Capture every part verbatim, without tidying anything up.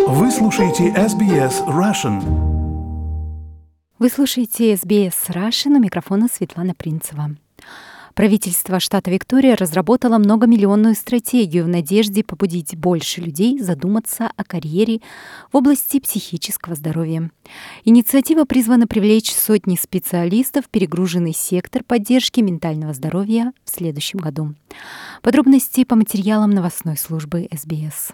Вы слушаете эс би эс Russian. Вы слушаете эс би эс Russian, у микрофона Светлана Принцева. Правительство штата Виктория разработало многомиллионную стратегию в надежде побудить больше людей задуматься о карьере в области психического здоровья. Инициатива призвана привлечь сотни специалистов в перегруженный сектор поддержки ментального здоровья в следующем году. Подробности по материалам новостной службы эс би эс.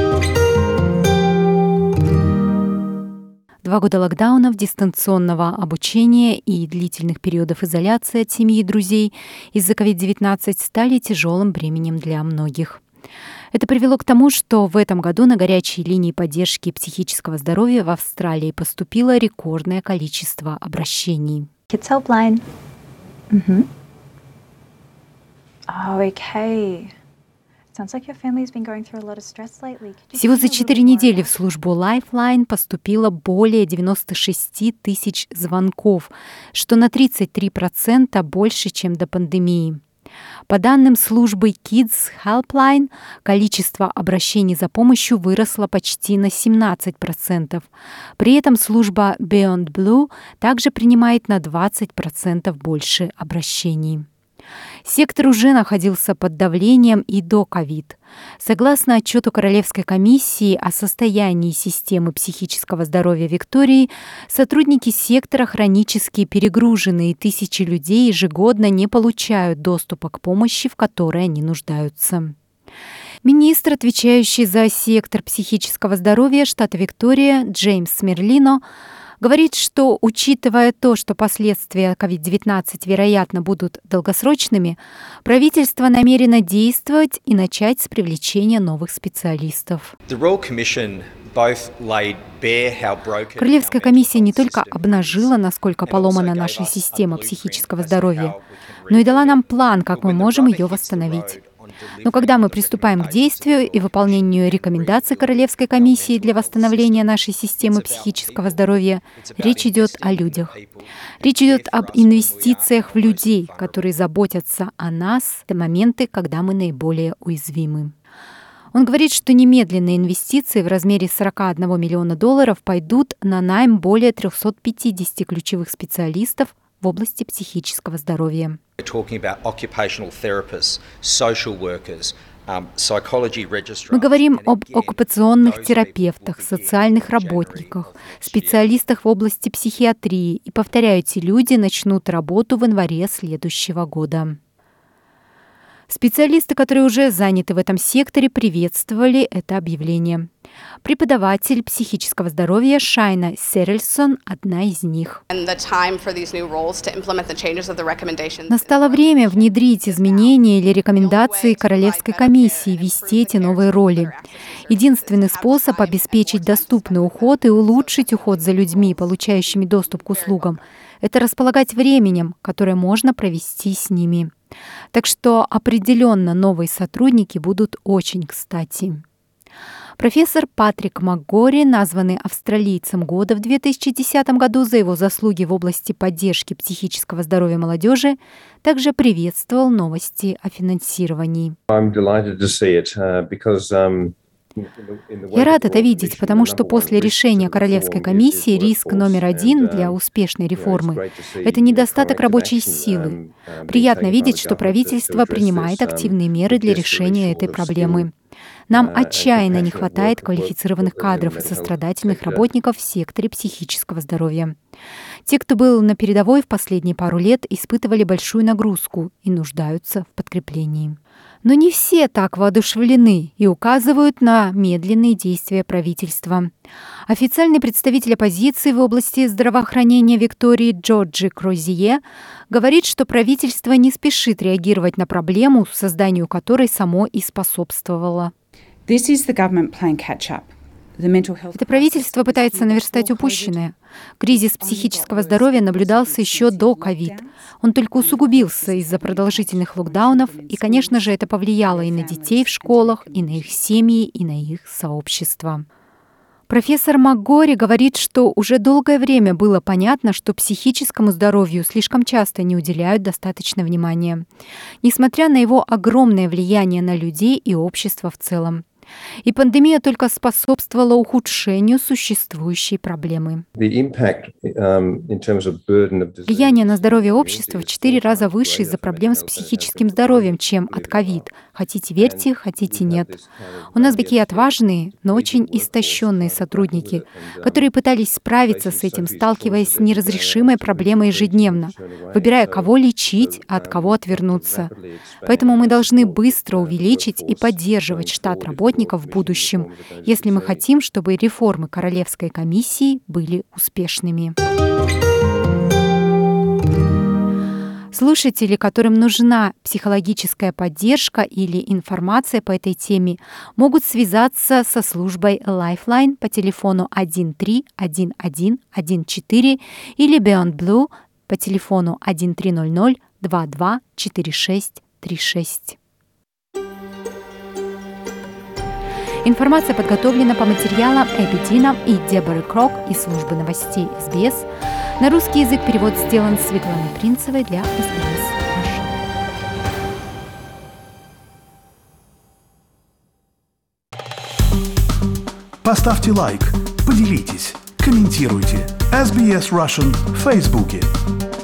Два года локдаунов, дистанционного обучения и длительных периодов изоляции от семьи и друзей из-за ковид девятнадцать стали тяжелым бременем для многих. Это привело к тому, что в этом году на горячие линии поддержки психического здоровья в Австралии поступило рекордное количество обращений. Kids Helpline. Mm-hmm. Oh, okay. Всего за четыре недели в службу Lifeline поступило более девяносто шесть тысяч звонков, что на тридцать три процента больше, чем до пандемии. По данным службы Kids Helpline, количество обращений за помощью выросло почти на семнадцать процентов. При этом служба Beyond Blue также принимает на двадцать процентов больше обращений. Сектор уже находился под давлением и до ковид. Согласно отчету Королевской комиссии о состоянии системы психического здоровья Виктории, сотрудники сектора хронически перегружены, и тысячи людей ежегодно не получают доступа к помощи, в которой они нуждаются. Министр, отвечающий за сектор психического здоровья штата Виктория Джеймс Мерлино, говорит, что, учитывая то, что последствия ковид девятнадцать, вероятно, будут долгосрочными, правительство намерено действовать и начать с привлечения новых специалистов. Королевская комиссия не только обнажила, насколько поломана наша система психического здоровья, но и дала нам план, как мы можем ее восстановить. Но когда мы приступаем к действию и выполнению рекомендаций Королевской комиссии для восстановления нашей системы психического здоровья, речь идет о людях. Речь идет об инвестициях в людей, которые заботятся о нас в моменты, когда мы наиболее уязвимы. Он говорит, что немедленные инвестиции в размере сорок один миллион долларов пойдут на найм более триста пятьдесят ключевых специалистов в области психического здоровья. Мы говорим об оккупационных терапевтах, социальных работниках, специалистах в области психиатрии, и, повторяю, эти люди начнут работу в январе следующего года. Специалисты, которые уже заняты в этом секторе, приветствовали это объявление. Преподаватель психического здоровья Шайна Серельсон – одна из них. Настало время внедрить изменения или рекомендации Королевской комиссии, ввести эти новые роли. Единственный способ обеспечить доступный уход и улучшить уход за людьми, получающими доступ к услугам – это располагать временем, которое можно провести с ними. Так что определенно новые сотрудники будут очень кстати. Профессор Патрик МакГори, названный австралийцем года в две тысячи десятом году за его заслуги в области поддержки психического здоровья молодежи, также приветствовал новости о финансировании. Я рад это видеть, потому что после решения Королевской комиссии риск номер один для успешной реформы – это недостаток рабочей силы. Приятно видеть, что правительство принимает активные меры для решения этой проблемы. Нам отчаянно не хватает квалифицированных кадров и сострадательных работников в секторе психического здоровья. Те, кто был на передовой в последние пару лет, испытывали большую нагрузку и нуждаются в подкреплении. Но не все так воодушевлены и указывают на медленные действия правительства. Официальный представитель оппозиции в области здравоохранения Виктории Джорджи Крозие говорит, что правительство не спешит реагировать на проблему, созданию которой само и способствовало. Это правительство пытается наверстать упущенное. Кризис психического здоровья наблюдался еще до ковид. Он только усугубился из-за продолжительных локдаунов, и, конечно же, это повлияло и на детей в школах, и на их семьи, и на их сообщества. Профессор МакГори говорит, что уже долгое время было понятно, что психическому здоровью слишком часто не уделяют достаточно внимания, несмотря на его огромное влияние на людей и общество в целом. И пандемия только способствовала ухудшению существующей проблемы. Влияние на здоровье общества в четыре раза выше из-за проблем с психическим здоровьем, чем от ковид. Хотите верьте, хотите нет. У нас такие отважные, но очень истощенные сотрудники, которые пытались справиться с этим, сталкиваясь с неразрешимой проблемой ежедневно, выбирая, кого лечить, а от кого отвернуться. Поэтому мы должны быстро увеличить и поддерживать штат работников в будущем, если мы хотим, чтобы реформы Королевской комиссии были успешными. Слушатели, которым нужна психологическая поддержка или информация по этой теме, могут связаться со службой Lifeline по телефону один три один один один четыре или Beyond Blue по телефону один три ноль ноль два два четыре шесть три шесть. Информация подготовлена по материалам Эбби Дина и Деборы Крок из службы новостей эс би эс. На русский язык перевод сделан Светланой Принцевой для эс би эс Russian. Поставьте лайк, поделитесь, комментируйте. эс би эс Russian в Фейсбуке.